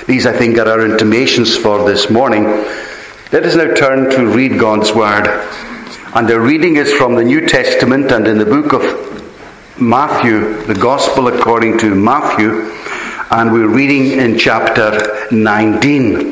These, I think, are our intimations for this morning. Let us now turn to read God's Word. And the reading is from the New Testament and in the book of Matthew, the Gospel according to Matthew, and we're reading in chapter 19.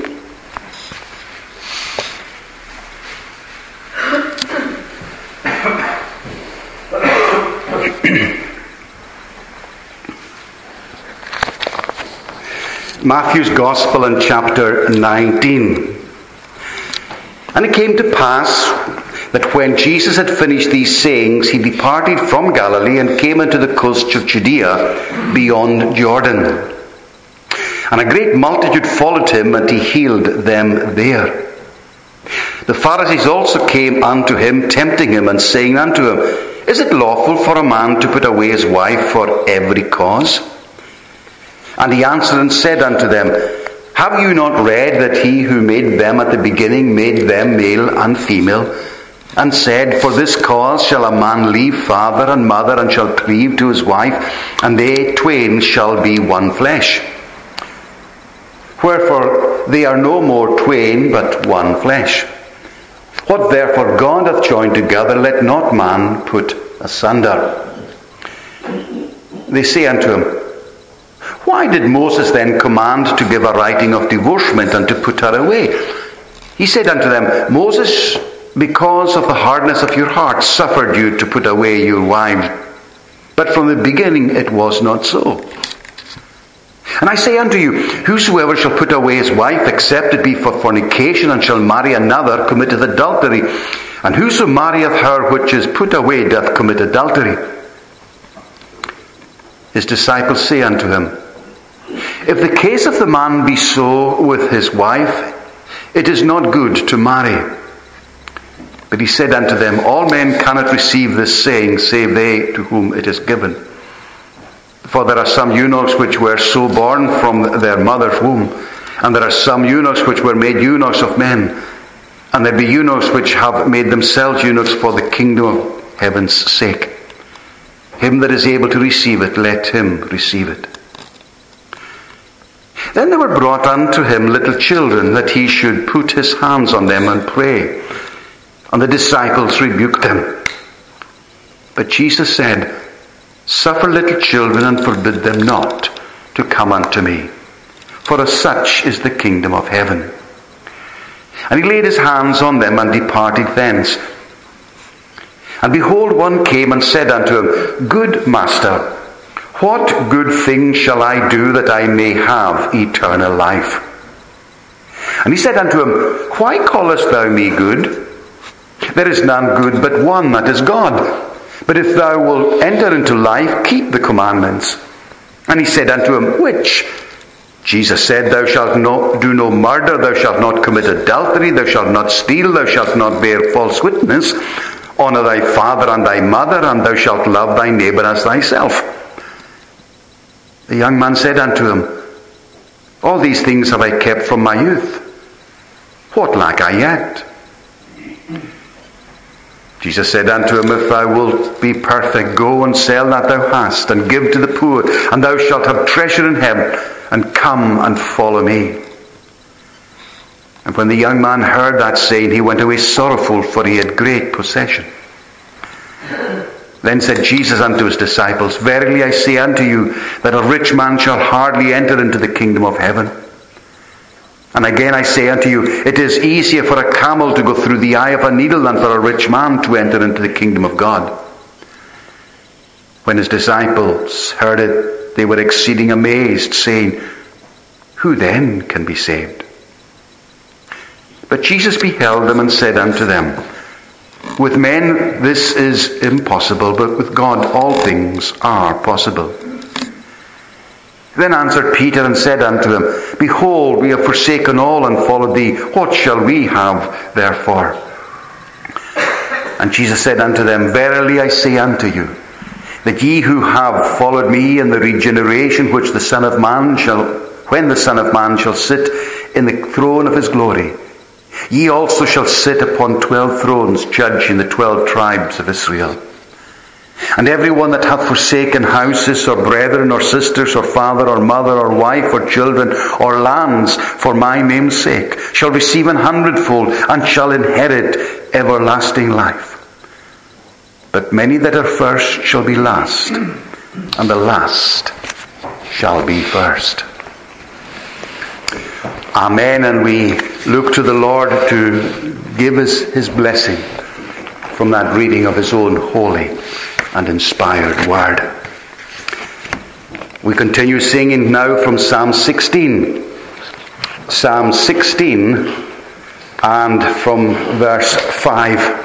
Matthew's Gospel in chapter 19. And it came to pass that when Jesus had finished these sayings, he departed from Galilee and came into the coast of Judea beyond Jordan. And a great multitude followed him, and he healed them there. The Pharisees also came unto him, tempting him, and saying unto him, Is it lawful for a man to put away his wife for every cause? And he answered and said unto them, Have you not read that he who made them at the beginning made them male and female, and said, For this cause shall a man leave father and mother, and shall cleave to his wife, and they twain shall be one flesh. Wherefore they are no more twain, but one flesh. What therefore God hath joined together, let not man put asunder. They say unto him, Why did Moses then command to give a writing of divorcement and to put her away? He said unto them, Moses, because of the hardness of your heart, suffered you to put away your wives. But from the beginning it was not so. And I say unto you, Whosoever shall put away his wife, except it be for fornication, and shall marry another, committeth adultery. And whoso marrieth her which is put away doth commit adultery. His disciples say unto him, If the case of the man be so with his wife, it is not good to marry. But he said unto them, All men cannot receive this saying, save they to whom it is given. For there are some eunuchs which were so born from their mother's womb, and there are some eunuchs which were made eunuchs of men, and there be eunuchs which have made themselves eunuchs for the kingdom of heaven's sake. Him that is able to receive it, let him receive it. Then there were brought unto him little children, that he should put his hands on them and pray. And the disciples rebuked them. But Jesus said, Suffer little children, and forbid them not to come unto me, for of such is the kingdom of heaven. And he laid his hands on them, and departed thence. And behold, one came and said unto him, Good Master, what good thing shall I do that I may have eternal life? And he said unto him, Why callest thou me good? There is none good but one, that is God. But if thou wilt enter into life, keep the commandments. And he said unto him, Which? Jesus said, Thou shalt do no murder, thou shalt not commit adultery, thou shalt not steal, thou shalt not bear false witness, honour thy father and thy mother, and thou shalt love thy neighbour as thyself. The young man said unto him, All these things have I kept from my youth. What lack I yet? Jesus said unto him, If thou wilt be perfect, go and sell that thou hast, and give to the poor, and thou shalt have treasure in heaven, and come and follow me. And when the young man heard that saying, he went away sorrowful, for he had great possession. Then said Jesus unto his disciples, Verily I say unto you, that a rich man shall hardly enter into the kingdom of heaven. And again I say unto you, it is easier for a camel to go through the eye of a needle than for a rich man to enter into the kingdom of God. When his disciples heard it, they were exceeding amazed, saying, Who then can be saved? But Jesus beheld them and said unto them, With men this is impossible, but with God all things are possible. Then answered Peter and said unto him, Behold, we have forsaken all and followed thee. What shall we have therefore? And Jesus said unto them, Verily I say unto you, that ye who have followed me in the regeneration which the Son of Man shall, when the Son of Man shall sit in the throne of his glory, ye also shall sit upon 12 thrones, judging the 12 tribes of Israel. And everyone that hath forsaken houses, or brethren, or sisters, or father, or mother, or wife, or children, or lands, for my name's sake, shall receive 100-fold, and shall inherit everlasting life. But many that are first shall be last, and the last shall be first. Amen. And we look to the Lord to give us his blessing from that reading of his own holy and inspired word. We continue singing now from Psalm 16. Psalm 16 and from verse 5.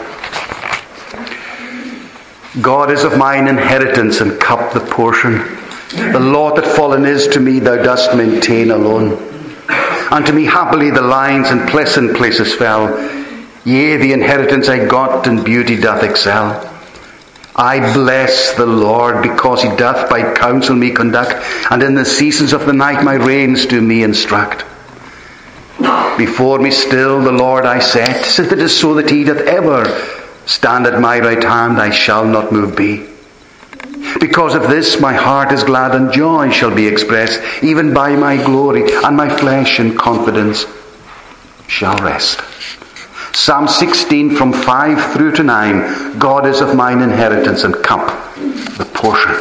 God is of mine inheritance and cup the portion. The lot that fallen is to me thou dost maintain alone. Unto me happily the lines and pleasant places fell. Yea, the inheritance I got in beauty doth excel. I bless the Lord, because he doth by counsel me conduct, and in the seasons of the night my reins do me instruct. Before me still the Lord I set, sith it is so that he doth ever stand at my right hand, I shall not move be. Because of this my heart is glad, and joy shall be expressed, even by my glory, and my flesh in confidence shall rest. Psalm 16 from 5 through to 9. God is of mine inheritance and cup the portion.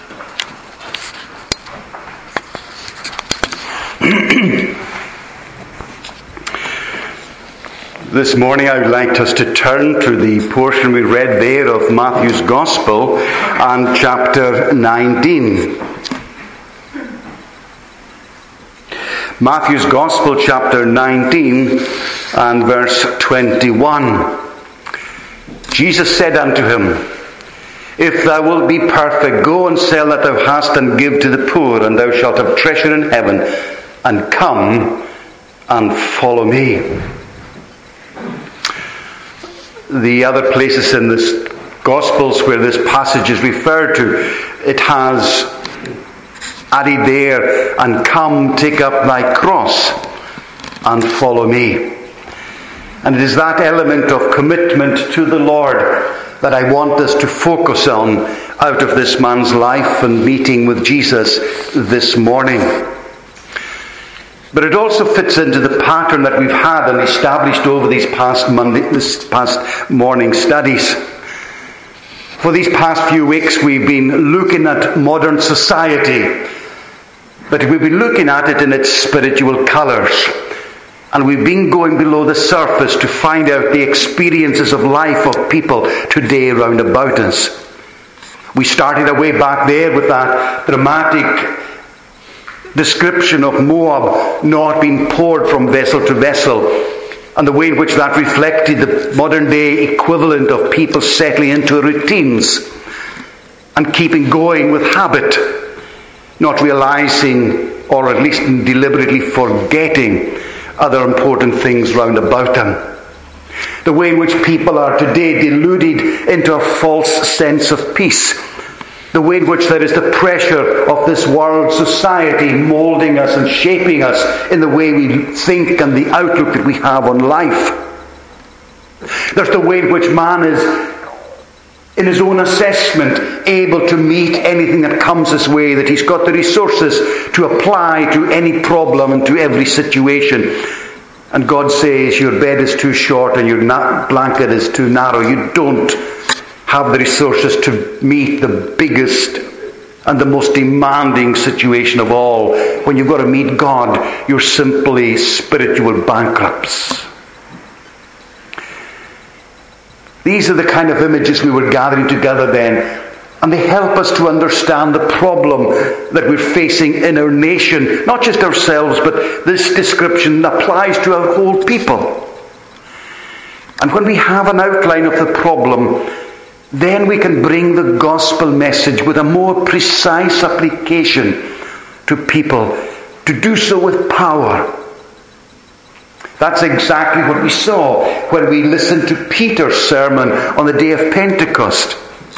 This morning I would like us to turn to the portion we read there of Matthew's Gospel and chapter 19. Matthew's Gospel chapter 19 and verse 21. Jesus said unto him, If thou wilt be perfect, go and sell that thou hast and give to the poor, and thou shalt have treasure in heaven, and come and follow me. The other places in this Gospels where this passage is referred to, it has added there, and come, take up thy cross and follow me. And it is that element of commitment to the Lord that I want us to focus on out of this man's life and meeting with Jesus this morning. But it also fits into the pattern that we've had and established over these past morning studies. For these past few weeks we've been looking at modern society, but we've been looking at it in its spiritual colours. And we've been going below the surface to find out the experiences of life of people today round about us. We started our way back there with that dramatic description of Moab not being poured from vessel to vessel, and the way in which that reflected the modern day equivalent of people settling into routines and keeping going with habit, not realizing, or at least deliberately forgetting, other important things round about them. The way in which people are today deluded into a false sense of peace. The way in which there is the pressure of this world society moulding us and shaping us in the way we think and the outlook that we have on life. There's the way in which man is, in his own assessment, able to meet anything that comes his way, that he's got the resources to apply to any problem and to every situation. And God says your bed is too short and your blanket is too narrow. You don't have the resources to meet the biggest and the most demanding situation of all. When you've got to meet God, you're simply spiritual bankrupts. These are the kind of images we were gathering together then, and they help us to understand the problem that we're facing in our nation, not just ourselves, but this description applies to our whole people. And when we have an outline of the problem, then we can bring the gospel message with a more precise application to people, to do so with power. That's exactly what we saw when we listened to Peter's sermon on the day of Pentecost.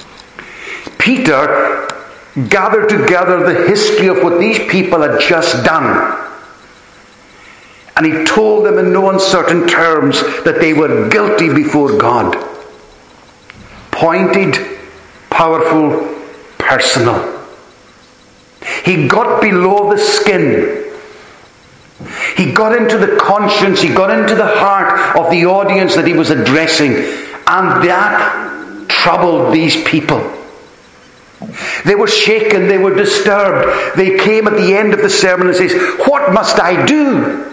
Peter gathered together the history of what these people had just done. And he told them in no uncertain terms that they were guilty before God. Pointed powerful, personal. He got below the skin. He got into the conscience, he got into the heart of the audience that he was addressing, and that troubled these people. They were shaken, they were disturbed. They came at the end of the sermon and says, "What must I do?"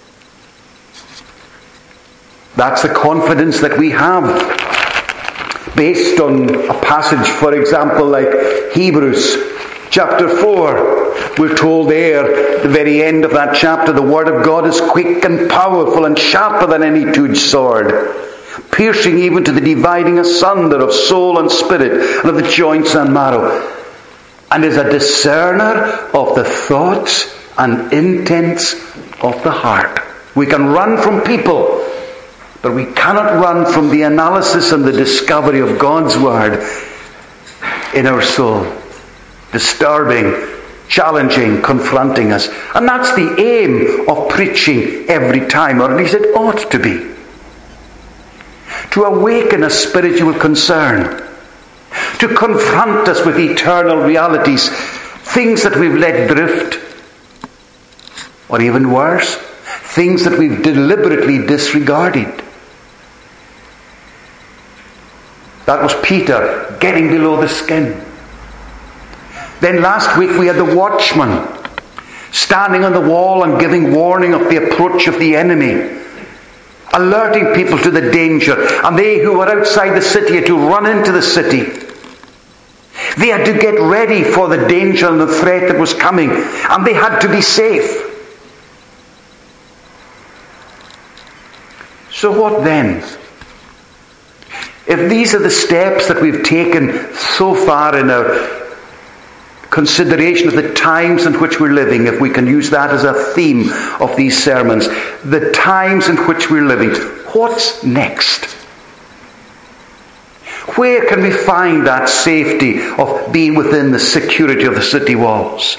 That's the confidence that we have based on a passage, for example, like Hebrews chapter 4. We're told there, at the very end of that chapter, the Word of God is quick and powerful and sharper than any two-edged sword, piercing even to the dividing asunder of soul and spirit, and of the joints and marrow, and is a discerner of the thoughts and intents of the heart. We can run from people, but we cannot run from the analysis and the discovery of God's Word in our soul. Disturbing, challenging, confronting us. And that's the aim of preaching every time, or at least it ought to be. To awaken a spiritual concern. To confront us with eternal realities. Things that we've let drift. Or even worse, things that we've deliberately disregarded. That was Peter getting below the skin. Then last week we had the watchman standing on the wall and giving warning of the approach of the enemy, alerting people to the danger. And they who were outside the city had to run into the city. They had to get ready for the danger and the threat that was coming, and they had to be safe. So what then? If these are the steps that we've taken so far in our consideration of the times in which we're living, if we can use that as a theme of these sermons, the times in which we're living, what's next? Where can we find that safety of being within the security of the city walls?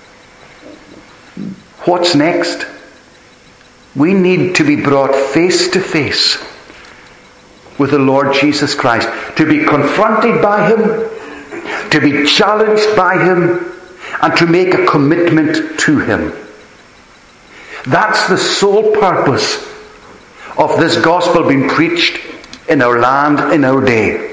What's next? We need to be brought face to face with the Lord Jesus Christ, to be confronted by Him, to be challenged by Him, and to make a commitment to Him. That's the sole purpose of this gospel being preached in our land, in our day.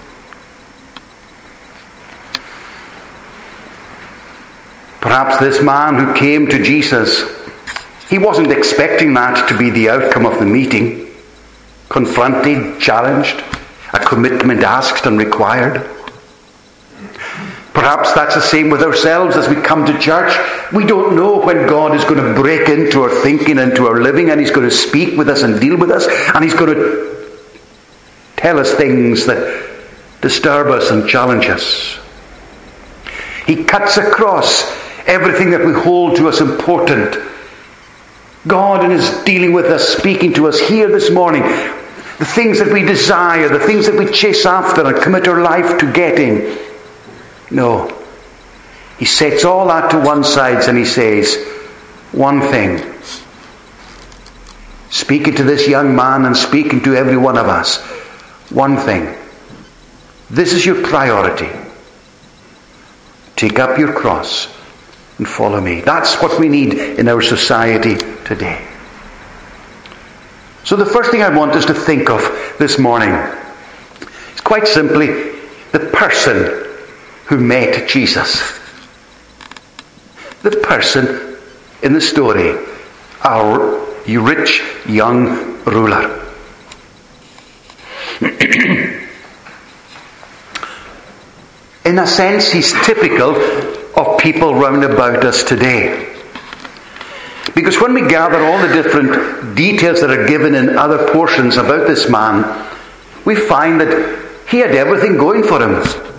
Perhaps this man who came to Jesus, he wasn't expecting that to be the outcome of the meeting. Confronted, challenged, a commitment asked and required. Perhaps that's the same with ourselves as we come to church. We don't know when God is going to break into our thinking, into our living, and He's going to speak with us and deal with us, and He's going to tell us things that disturb us and challenge us. He cuts across everything that we hold to as important. God in His dealing with us, speaking to us here this morning, the things that we desire, the things that we chase after and commit our life to getting. No. He sets all that to one side and He says, one thing. Speaking to this young man and speaking to every one of us, one thing. This is your priority. Take up your cross and follow me. That's what we need in our society today. So the first thing I want us to think of this morning is quite simply the person who met Jesus. The person in the story, our rich young ruler. In a sense, he's typical of people round about us today. Because when we gather all the different details that are given in other portions about this man, we find that he had everything going for him.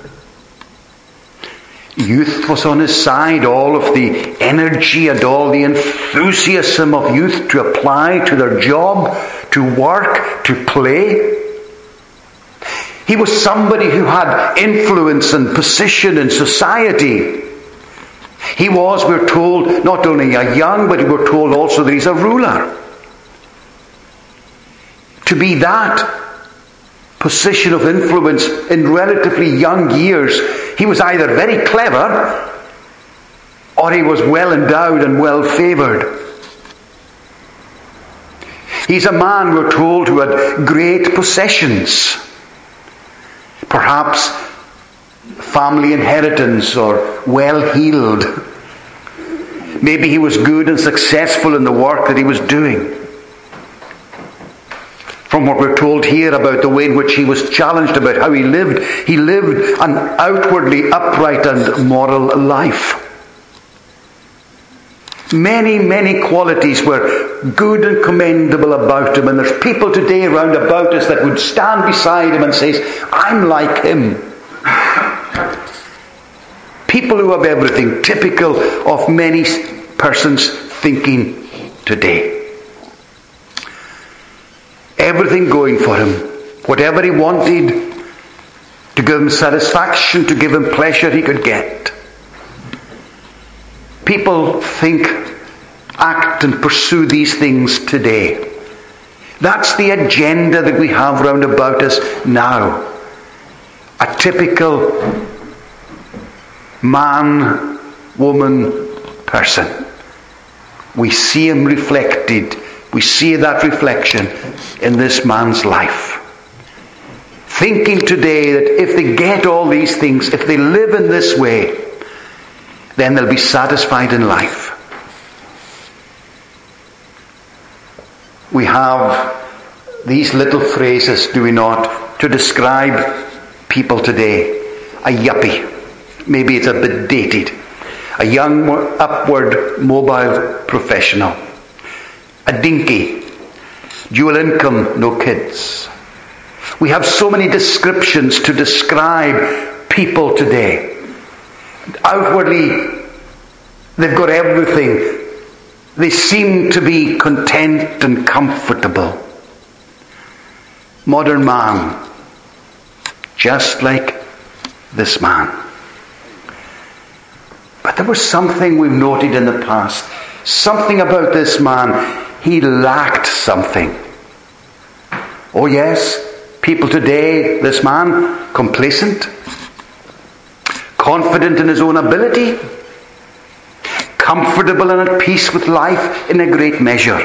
Youth was on his side, all of the energy and all the enthusiasm of youth to apply to their job, to work, to play. He was somebody who had influence and position in society. He was, we're told, not only a young, but we're told also that he's a ruler. To be that position of influence in relatively young years, he was either very clever or he was well endowed and well favoured. He's a man, we're told, who had great possessions. Perhaps family inheritance or well-heeled. Maybe he was good and successful in the work that he was doing. From what we're told here about the way in which he was challenged about how he lived an outwardly upright and moral life. Many, many qualities were good and commendable about him, and there's people today around about us that would stand beside him and say, I'm like him. People who have everything, typical of many persons thinking today. Everything going for him. Whatever he wanted to give him satisfaction, to give him pleasure, he could get. People think, act and pursue these things today. That's the agenda that we have round about us now. A typical man, woman, person. We see him reflected. We see that reflection in this man's life. Thinking today that if they get all these things, if they live in this way, then they'll be satisfied in life. We have these little phrases, do we not, to describe people today. A yuppie. Maybe it's a bit dated. A young, upward, mobile professional. A dinky. Dual income, no kids. We have so many descriptions to describe people today. Outwardly, they've got everything. They seem to be content and comfortable. Modern man, just like this man. But there was something we've noted in the past. Something about this man. He lacked something. Oh yes, people today, this man, complacent, confident in his own ability, comfortable and at peace with life in a great measure.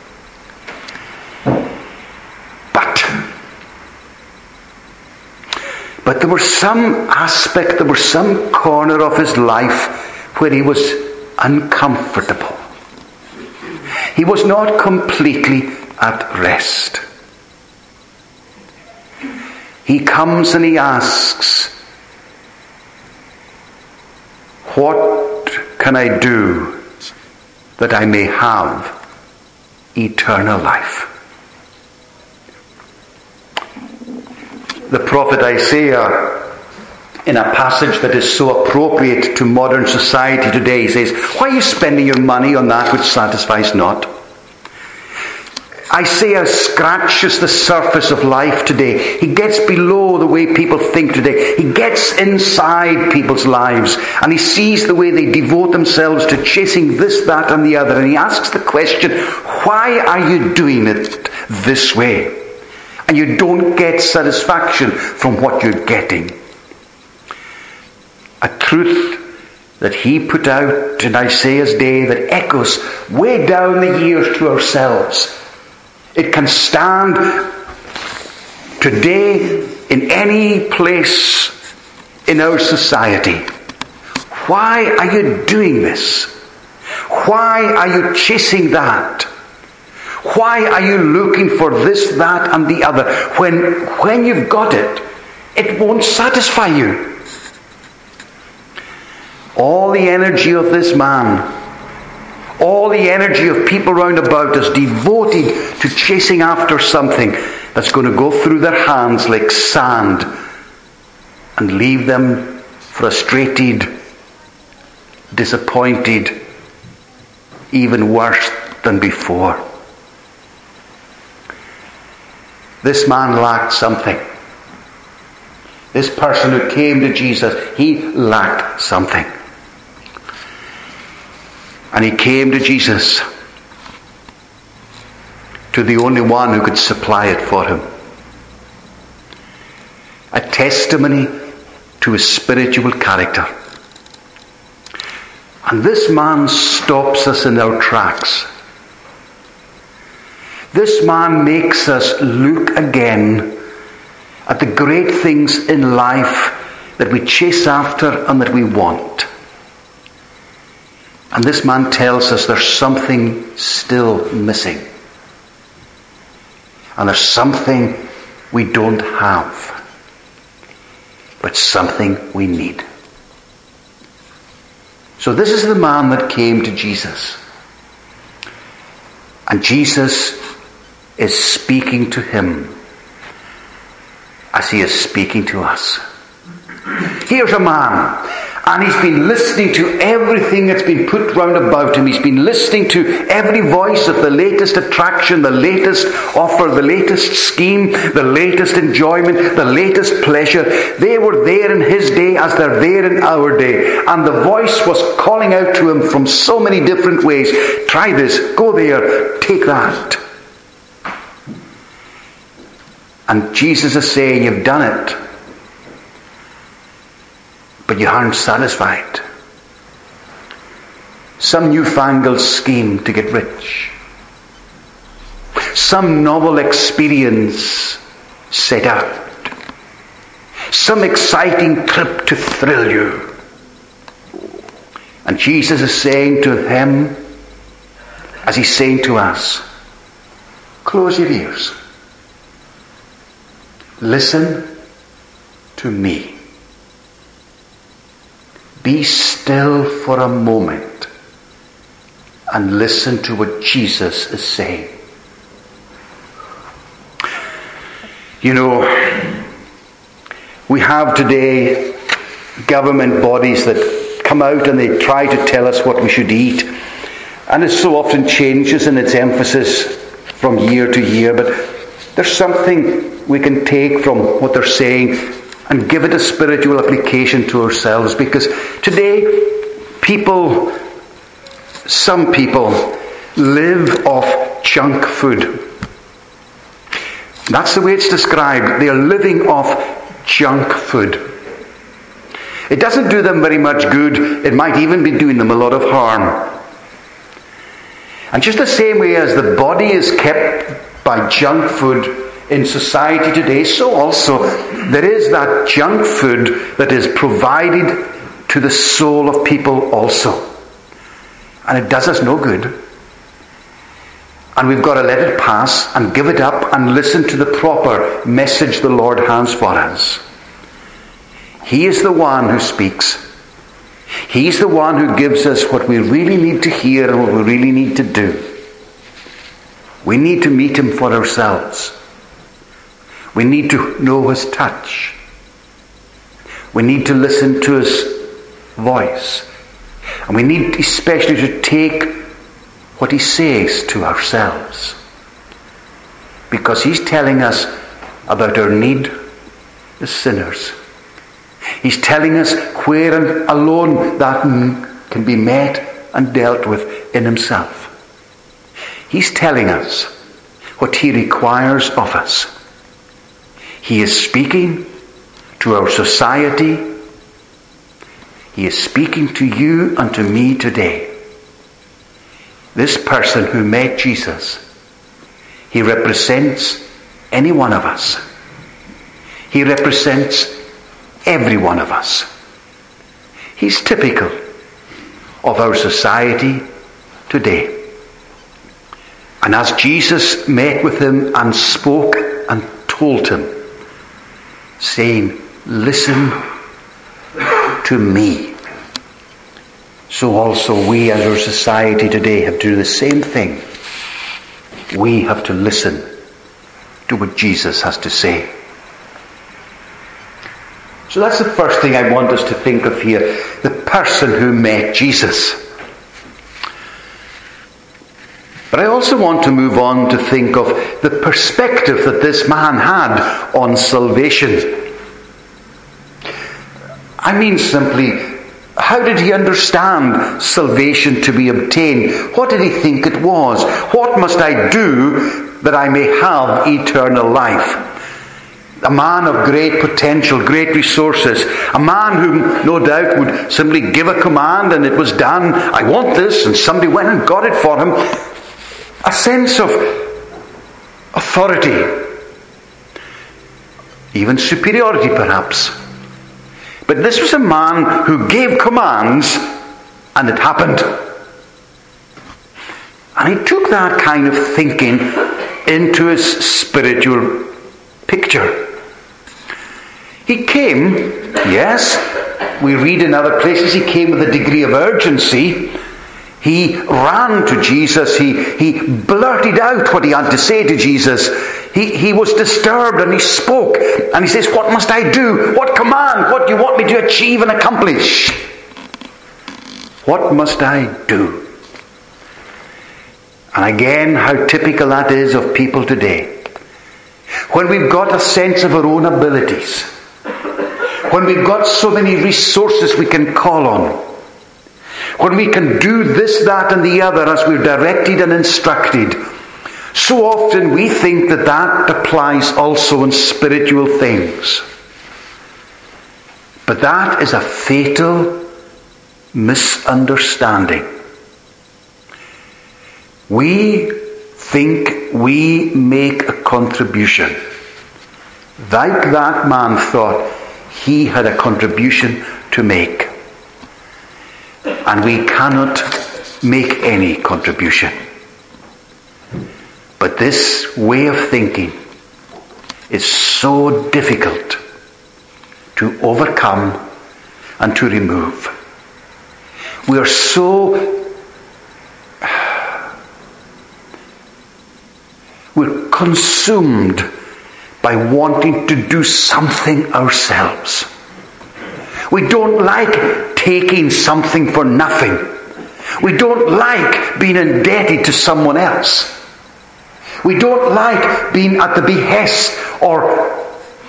But there was some aspect, there was some corner of his life where he was uncomfortable. He was not completely at rest. He comes and he asks, what can I do that I may have eternal life? The prophet Isaiah, in a passage that is so appropriate to modern society today, says, why are you spending your money on that which satisfies not? Isaiah scratches the surface of life today. He gets below the way people think today. He gets inside people's lives and he sees the way they devote themselves to chasing this, that and the other. And he asks the question, why are you doing it this way? And you don't get satisfaction from what you're getting. A truth that he put out in Isaiah's day that echoes way down the years to ourselves. It can stand today in any place in our society. Why are you doing this? Why are you chasing that? Why are you looking for this, that and the other? When you've got it, it won't satisfy you. All the energy of this man, all the energy of people round about us devoted to chasing after something that's going to go through their hands like sand and leave them frustrated, disappointed, even worse than before. This man lacked something. This person who came to Jesus, he lacked something. And he came to Jesus, to the only one who could supply it for him. a testimony to his spiritual character. And this man stops us in our tracks. This man makes us look again at the great things in life that we chase after and that we want. And this man tells us there's something still missing. And there's something we don't have. But something we need. So this is the man that came to Jesus. And Jesus is speaking to him as he is speaking to us. Here's a man, and he's been listening to everything that's been put round about him. He's been listening to every voice of the latest attraction, the latest offer, the latest scheme, the latest enjoyment, the latest pleasure. They were there in his day as they're there in our day. And the voice was calling out to him from so many different ways. Try this, go there, take that. And Jesus is saying, you've done it. But you aren't satisfied. Some newfangled scheme to get rich. Some novel experience set out. Some exciting trip to thrill you. And Jesus is saying to him, as he's saying to us, close your ears. Listen to me. Be still for a moment and listen to what Jesus is saying. You know, we have today government bodies that come out and they try to tell us what we should eat. And it so often changes in its emphasis from year to year. But there's something we can take from what they're saying and give it a spiritual application to ourselves. Because today, some people live off junk food. That's the way it's described. They are living off junk food. It doesn't do them very much good. It might even be doing them a lot of harm. And just the same way as the body is kept by junk food in society today, so also there is that junk food that is provided to the soul of people also. And it does us no good. And we've got to let it pass and give it up and listen to the proper message the Lord has for us. He is the one who speaks. He's the one who gives us what we really need to hear and what we really need to do. We need to meet him for ourselves. We need to know his touch. We need to listen to his voice. And we need especially to take what he says to ourselves. Because he's telling us about our need as sinners. He's telling us where and alone that can be met and dealt with in himself. He's telling us what he requires of us. He is speaking to our society. He is speaking to you and to me today. This person who met Jesus, he represents any one of us. He represents every one of us. He's typical of our society today. And as Jesus met with him and spoke and told him, saying, listen to me. So also we as our society today have to do the same thing. We have to listen to what Jesus has to say. So that's the first thing I want us to think of here. The person who met Jesus. But I also want to move on to think of the perspective that this man had on salvation. I mean simply, how did he understand salvation to be obtained? What did he think it was? What must I do that I may have eternal life? A man of great potential, great resources. A man who no doubt would simply give a command and it was done. I want this, and somebody went and got it for him. A sense of authority. Even superiority perhaps. But this was a man who gave commands and it happened. And he took that kind of thinking into his spiritual picture. He came, yes, we read in other places, he came with a degree of urgency. He ran to Jesus. He blurted out what he had to say to Jesus. He was disturbed and he spoke. And he says, what must I do? What command? What do you want me to achieve and accomplish? What must I do? And again, how typical that is of people today. When we've got a sense of our own abilities, when we've got so many resources we can call on, when we can do this, that and the other as we're directed and instructed, so often we think that that applies also in spiritual things. But that is a fatal misunderstanding. We think we make a contribution. Like that man thought he had a contribution to make. And we cannot make any contribution. But this way of thinking is so difficult to overcome and to remove. We are so we're consumed by wanting to do something ourselves. We don't like taking something for nothing. We don't like being indebted to someone else. We don't like being at the behest or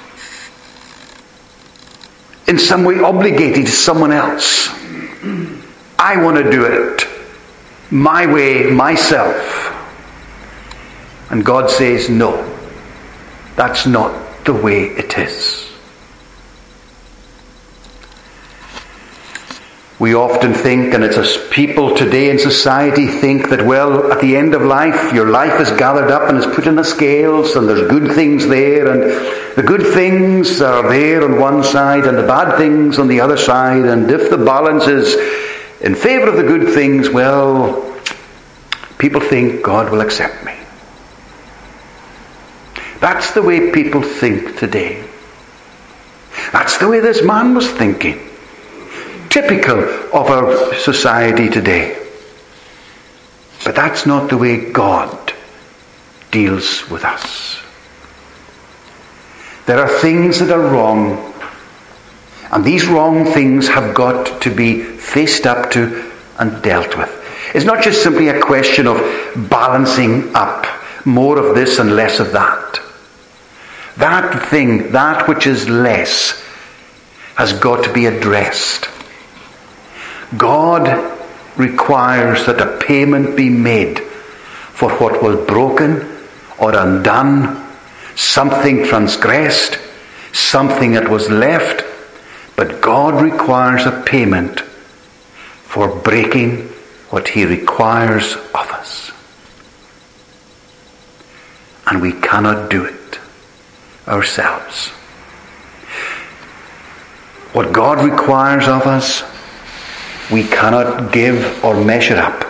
in some way obligated to someone else. I want to do it my way, myself. And God says, no, that's not the way it is. We often think, and it's as people today in society think that, well, at the end of life, your life is gathered up and is put in the scales, and there's good things there, and the good things are there on one side, and the bad things on the other side, and if the balance is in favour of the good things, well, people think God will accept me. That's the way people think today. That's the way this man was thinking. Typical of our society today. But that's not the way God deals with us. There are things that are wrong, and these wrong things have got to be faced up to and dealt with. It's not just simply a question of balancing up, more of this and less of that. That thing, that which is less, has got to be addressed. God requires that a payment be made for what was broken or undone, something transgressed, something that was left, but God requires a payment for breaking what He requires of us. And we cannot do it ourselves. What God requires of us, we cannot give or measure up.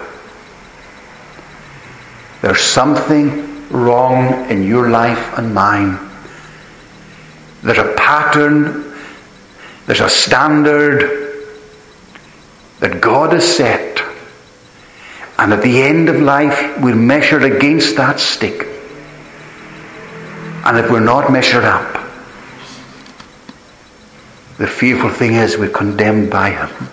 There's something wrong in your life and mine. There's a pattern, there's a standard that God has set. And at the end of life, we're measured against that stick. And if we're not measured up, the fearful thing is we're condemned by Him.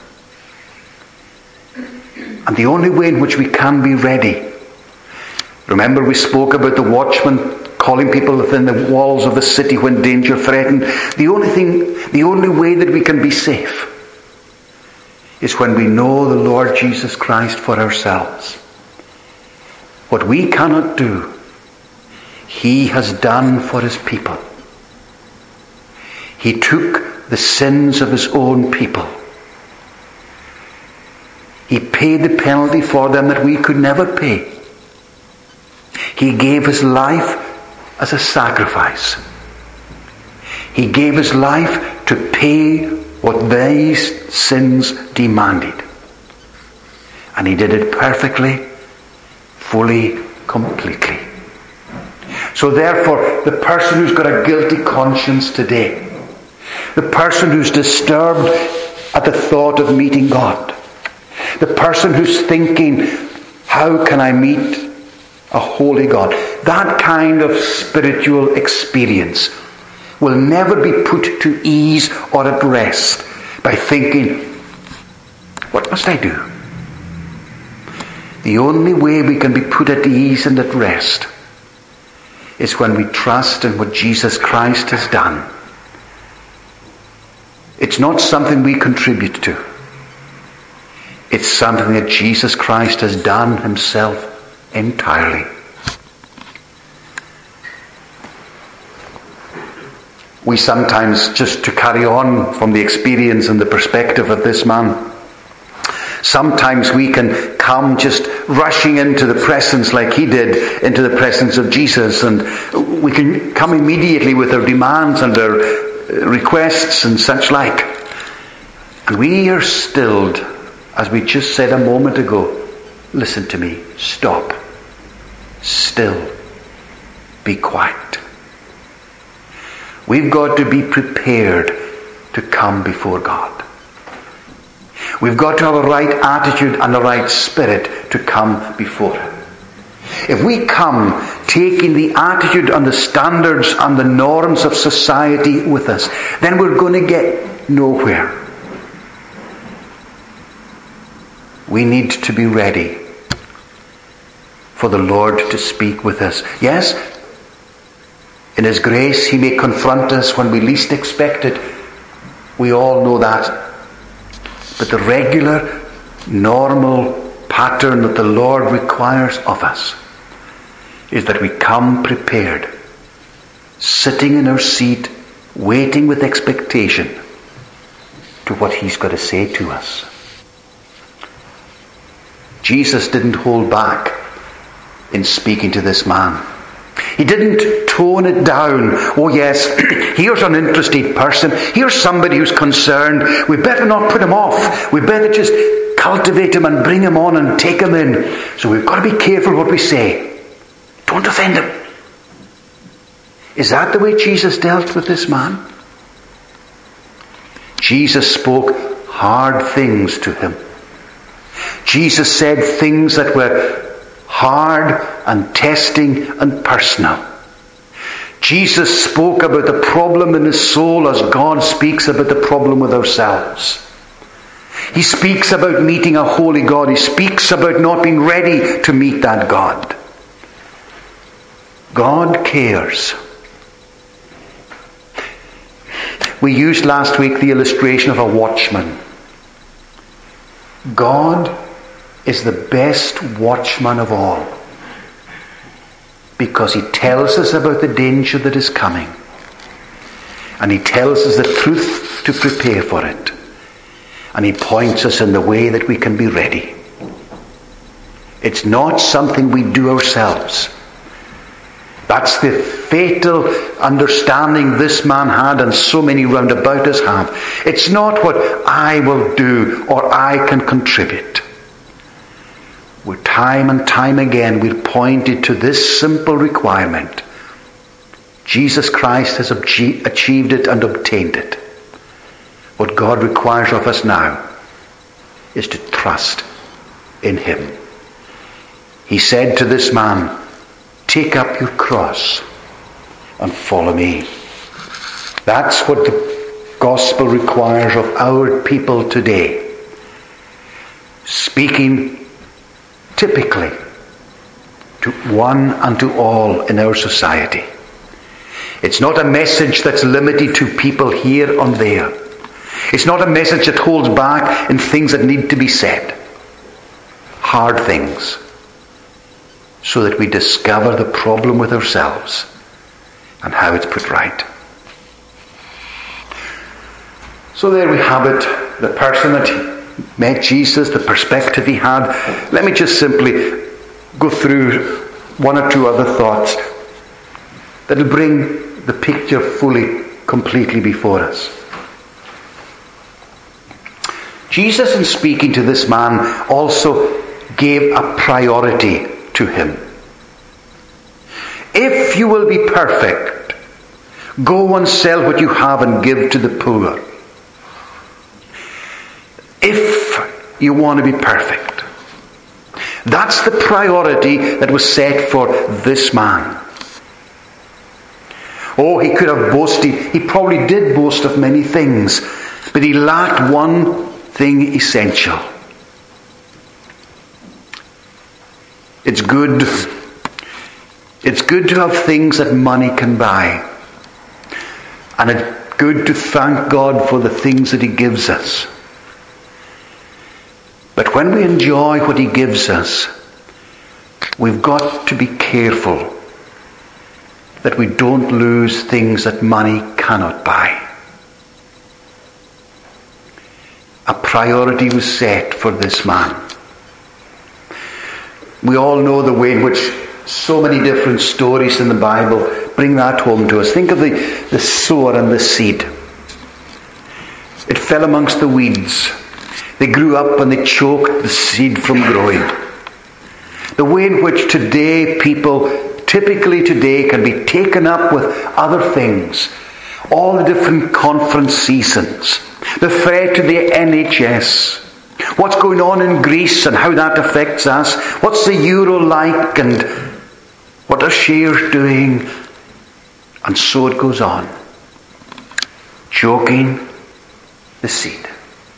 And the only way in which we can be ready, remember we spoke about the watchman calling people within the walls of the city when danger threatened. The only way that we can be safe is when we know the Lord Jesus Christ for ourselves. What we cannot do, He has done for His people. He took the sins of his own people. He paid the penalty for them that we could never pay. He gave his life as a sacrifice. He gave his life to pay what these sins demanded. And he did it perfectly, fully, completely. So therefore, the person who's got a guilty conscience today, the person who's disturbed at the thought of meeting God, the person who's thinking, how can I meet a holy God? That kind of spiritual experience will never be put to ease or at rest by thinking, what must I do? The only way we can be put at ease and at rest is when we trust in what Jesus Christ has done. It's not something we contribute to. It's something that Jesus Christ has done himself entirely. We sometimes, just to carry on from the experience and the perspective of this man, sometimes we can come just rushing into the presence like he did, into the presence of Jesus, and we can come immediately with our demands and our requests and such like. And we are stilled, as we just said a moment ago. Listen to me. Stop. Still. Be quiet. We've got to be prepared to come before God. We've got to have a right attitude and a right spirit to come before him. If we come taking the attitude and the standards and the norms of society with us, then we're going to get nowhere. We need to be ready for the Lord to speak with us. Yes, in his grace he may confront us when we least expect it. We all know that. But the regular, normal pattern that the Lord requires of us is that we come prepared, sitting in our seat, waiting with expectation to what he's got to say to us. Jesus didn't hold back in speaking to this man. He didn't tone it down. Oh yes, here's an interested person. Here's somebody who's concerned. We better not put him off. We better just cultivate him and bring him on and take him in. So we've got to be careful what we say. Don't offend him. Is that the way Jesus dealt with this man? Jesus spoke hard things to him. Jesus said things that were hard and testing and personal. Jesus spoke about the problem in his soul as God speaks about the problem with ourselves. He speaks about meeting a holy God. He speaks about not being ready to meet that God. God cares. We used last week the illustration of a watchman. God is the best watchman of all, because he tells us about the danger that is coming, and he tells us the truth to prepare for it, and he points us in the way that we can be ready. It's not something we do ourselves. That's the fatal understanding this man had, and so many round about us have. It's not what I will do or I can contribute. Where time and time again we're pointed to this simple requirement. Jesus Christ has achieved it and obtained it. What God requires of us now is to trust in him. He said to this man, take up your cross and follow me. That's what the gospel requires of our people today. Speaking typically to one and to all in our society. It's not a message that's limited to people here and there. It's not a message that holds back in things that need to be said. Hard things. So that we discover the problem with ourselves and how it's put right. So there we have it, the person that met Jesus, the perspective he had. Let me just simply go through one or two other thoughts that will bring the picture fully, completely before us. Jesus, in speaking to this man, also gave a priority to him. If you will be perfect, go and sell what you have and give to the poor. If you want to be perfect. That's the priority that was set for this man. Oh, he could have boasted. He probably did boast of many things. But he lacked one thing essential. It's good to have things that money can buy. And it's good to thank God for the things that he gives us. But when we enjoy what he gives us, we've got to be careful that we don't lose things that money cannot buy. A priority was set for this man. We all know the way in which so many different stories in the Bible bring that home to us. Think of the sower and the seed. It fell amongst the weeds. They grew up and they choked the seed from growing. The way in which people typically today can be taken up with other things. All the different conference seasons. The threat to the NHS. What's going on in Greece and how that affects us. What's the euro like and what are shares doing? And so it goes on. Choking the seed.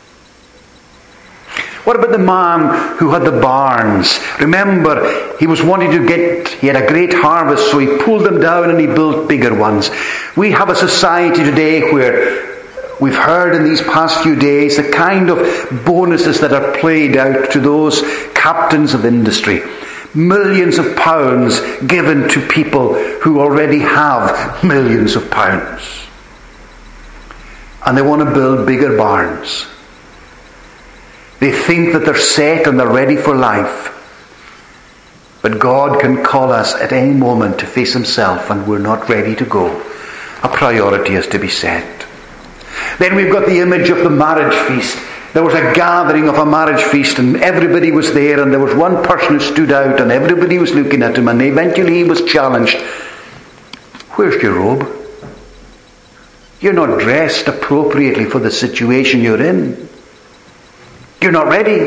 What about the man who had the barns? Remember, he was wanting he had a great harvest, so he pulled them down and he built bigger ones. We have a society today where we've heard in these past few days the kind of bonuses that are played out to those captains of industry. Millions of pounds given to people who already have millions of pounds. And they want to build bigger barns. They think that they're set and they're ready for life. But God can call us at any moment to face himself and we're not ready to go. A priority is to be set. Then we've got the image of the marriage feast. There was a gathering of a marriage feast and everybody was there and there was one person who stood out and everybody was looking at him and eventually he was challenged. Where's your robe? You're not dressed appropriately for the situation you're in. You're not ready.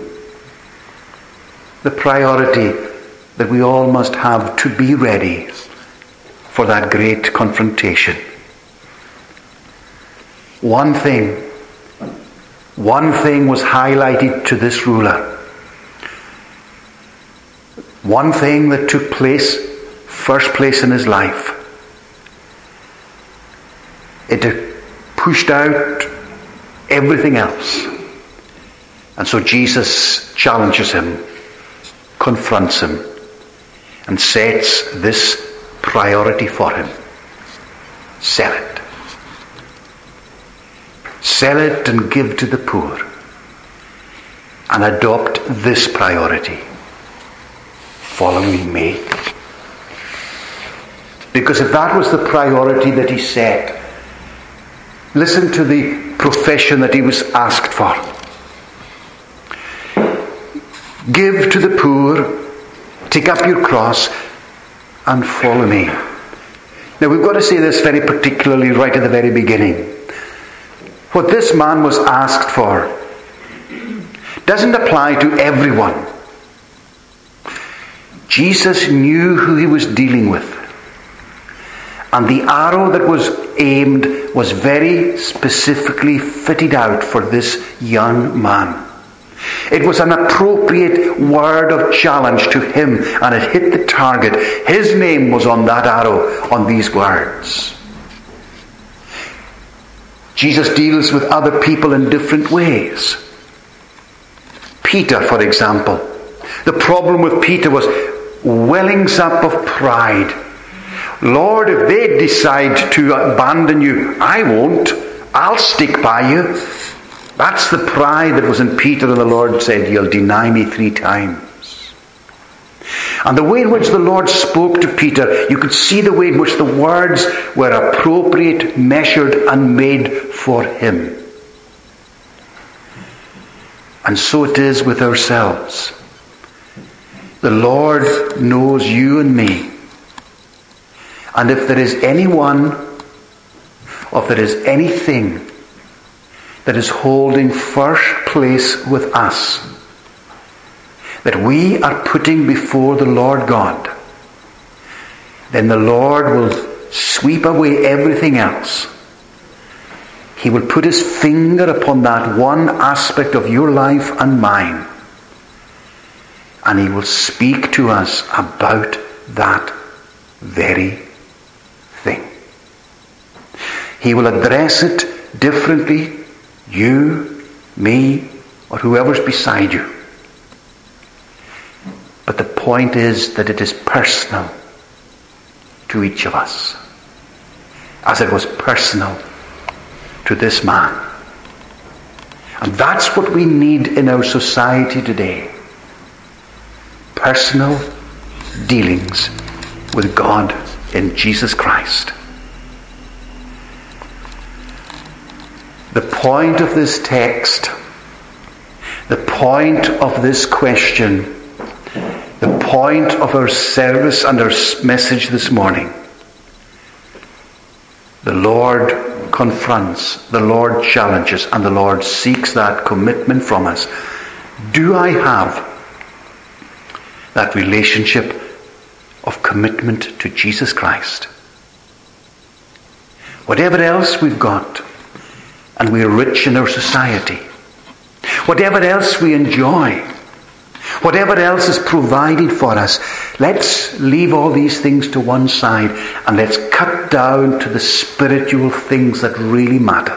The priority that we all must have to be ready for that great confrontation. One thing was highlighted to this ruler. One thing that took place, first place in his life. It pushed out everything else. And so Jesus challenges him, confronts him, and sets this priority for him. Sell it. Sell it and give to the poor. And adopt this priority. Following me. Because if that was the priority that he set, listen to the profession that he was asked for. Give to the poor, take up your cross, and follow me. Now we've got to say this very particularly right at the very beginning. What this man was asked for doesn't apply to everyone. Jesus knew who he was dealing with. And the arrow that was aimed was very specifically fitted out for this young man. It was an appropriate word of challenge to him and it hit the target. His name was on that arrow, on these words. Jesus deals with other people in different ways. Peter, for example. The problem with Peter was wellings up of pride. Lord, if they decide to abandon you, I won't. I'll stick by you. That's the pride that was in Peter, and the Lord said, you'll deny me 3 times. And the way in which the Lord spoke to Peter, you could see the way in which the words were appropriate, measured, and made for him. And so it is with ourselves. The Lord knows you and me. And if there is anyone, or if there is anything that is holding first place with us, that we are putting before the Lord God, then the Lord will sweep away everything else. He will put his finger upon that one aspect of your life and mine, and he will speak to us about that very thing. He will address it differently, you, me, or whoever's beside you. But the point is that it is personal to each of us, as it was personal to this man. And that's what we need in our society today. Personal dealings with God in Jesus Christ. The point of this text, the point of this question, the point of our service and our message this morning, the Lord confronts, the Lord challenges, and the Lord seeks that commitment from us. Do I have that relationship of commitment to Jesus Christ? Whatever else we've got, and we're rich in our society, whatever else we enjoy, whatever else is provided for us, let's leave all these things to one side and let's cut down to the spiritual things that really matter.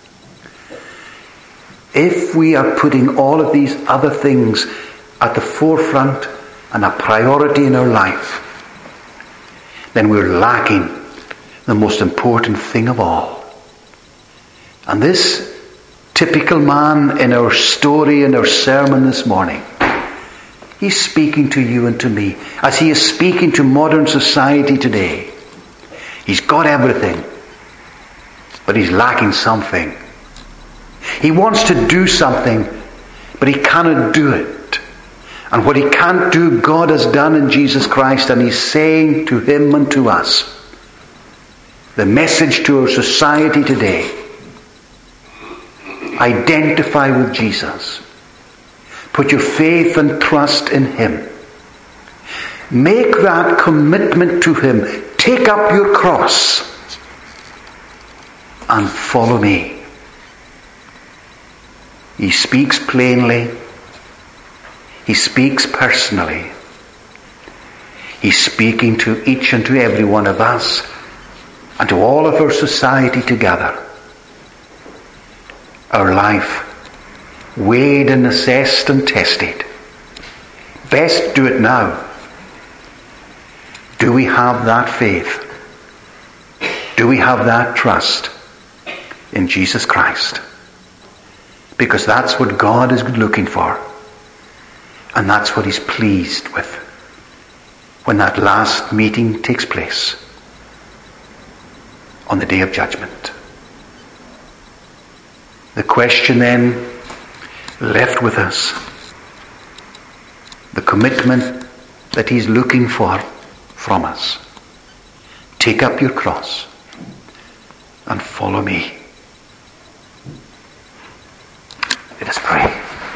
If we are putting all of these other things at the forefront and a priority in our life, then we're lacking the most important thing of all. And this typical man in our story, in our sermon this morning, he's speaking to you and to me, as he is speaking to modern society today. He's got everything, but he's lacking something. He wants to do something, but he cannot do it. And what he can't do, God has done in Jesus Christ, and he's saying to him and to us, the message to our society today: identify with Jesus. Put your faith and trust in him. Make that commitment to him. Take up your cross and follow me. He speaks plainly. He speaks personally. He's speaking to each and to every one of us and to all of our society together. Our life, weighed and assessed and tested. Best do it now. Do we have that faith? Do we have that trust in Jesus Christ? Because that's what God is looking for. And that's what he's pleased with when that last meeting takes place on the day of judgment. The question then left with us, the commitment that he's looking for from us: take up your cross and follow me. Let us pray.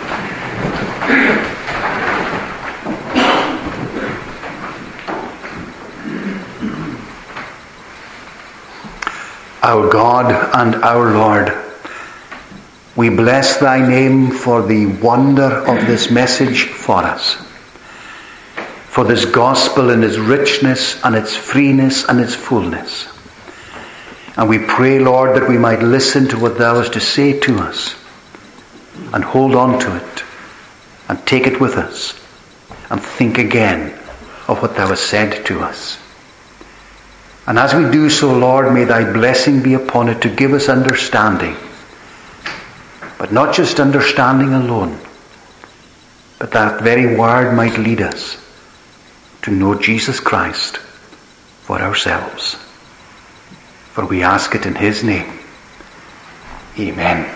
Our God and our Lord, we bless thy name for the wonder of this message for us, for this gospel in its richness and its freeness and its fullness. And we pray, Lord, that we might listen to what thou hast to say to us and hold on to it and take it with us and think again of what thou hast said to us. And as we do so, Lord, may thy blessing be upon it to give us understanding. But not just understanding alone, but that very word might lead us to know Jesus Christ for ourselves. For we ask it in his name. Amen.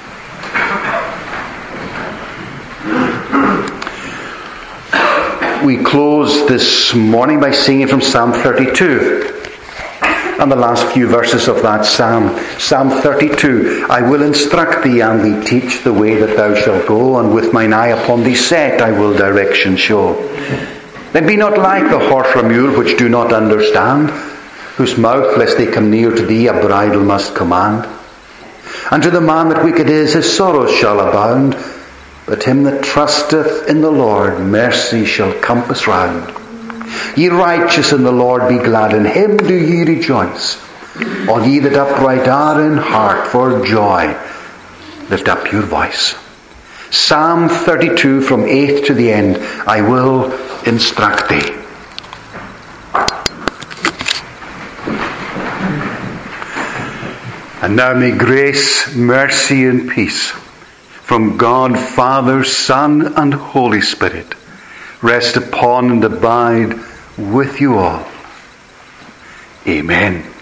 We close this morning by singing from Psalm 32. And the last few verses of that psalm. Psalm 32. I will instruct thee and thee teach the way that thou shalt go, and with mine eye upon thee set I will direction show. Then be not like the horse or mule which do not understand, whose mouth, lest they come near to thee, a bridle must command. And to the man that wicked is, his sorrows shall abound, but him that trusteth in the Lord, mercy shall compass round. Ye righteous in the Lord, be glad, in him do ye rejoice. All ye that upright are in heart, for joy lift up your voice. Psalm 32 from 8th to the end. I will instruct thee. And now may grace, mercy and peace from God, Father, Son and Holy Spirit rest upon and abide with you all. Amen.